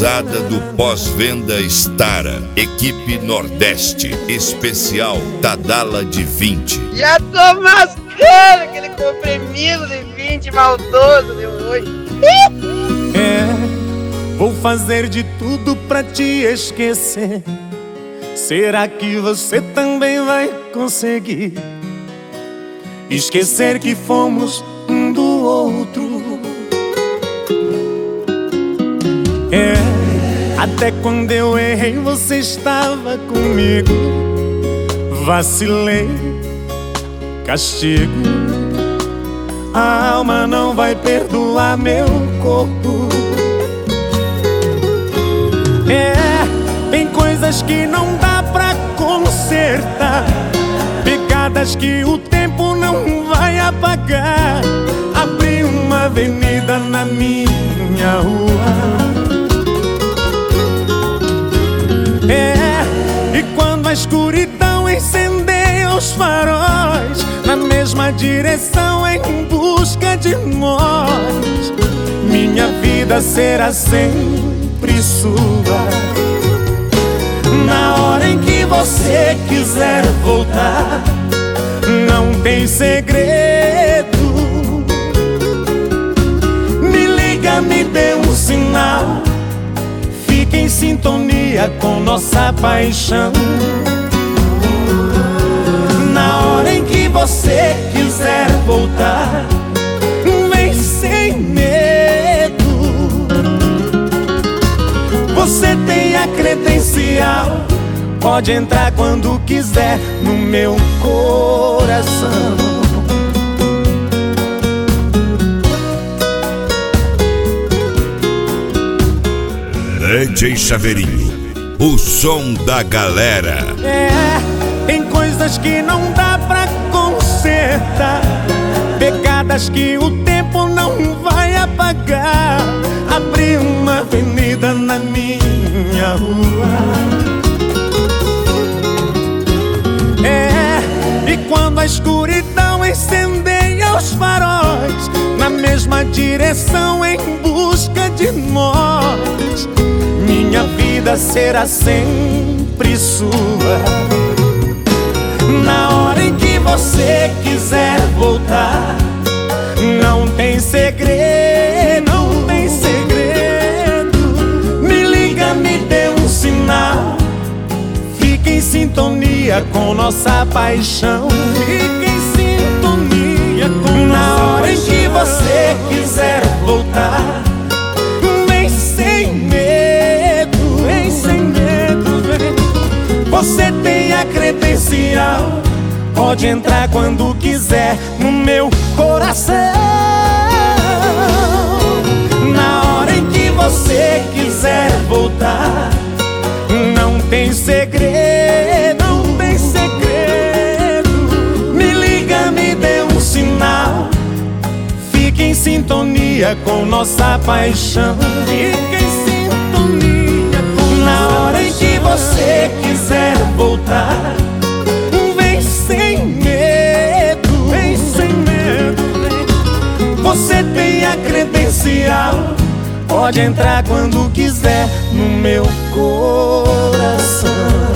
gurizada do pós-venda Stara, equipe Nordeste, especial Tadala de 20. Já tô mascando aquele comprimido de 20 maldoso de hoje. Vou fazer de tudo pra te esquecer. Será que você também vai conseguir esquecer que fomos um do outro? Até quando eu errei você estava comigo. Vacilei, castigo. A alma não vai perdoar meu corpo. Tem coisas que não dá pra consertar, pegadas que o tempo não vai apagar. Abri uma avenida na minha rua. E quando a escuridão incendeia os faróis, na mesma direção em busca de nós, minha vida será sempre sua. Na hora em que você quiser voltar, não tem segredo. Me liga, me dê um sinal, fique em sintonia com nossa paixão. Na hora em que você quiser voltar, vem sem medo. Você tem a credencial, pode entrar quando quiser no meu coração. DJ Chaveirinho, o som da galera. Tem coisas que não dá pra consertar, pegadas que o tempo não vai apagar. Abri uma avenida na minha rua. E quando a escuridão incendeia os faróis, na mesma direção em busca de nós, minha vida será sempre sua. Na hora em que você quiser voltar, não tem segredo, não tem segredo. Me liga, me dê um sinal, fique em sintonia com nossa paixão. Fique em sintonia com na hora em que você quiser voltar, vem sem medo, vem sem medo, vem. Você tem a credencial, pode entrar quando quiser no meu coração. Na hora em que você quiser voltar, não tem segredo, não tem segredo. Me liga, me dê um sinal, fique em sintonia com nossa paixão. Fique em sintonia com na hora em que você quiser voltar, vem sem medo, vem sem medo, vem. Você tem a credencial, pode entrar quando quiser no meu coração.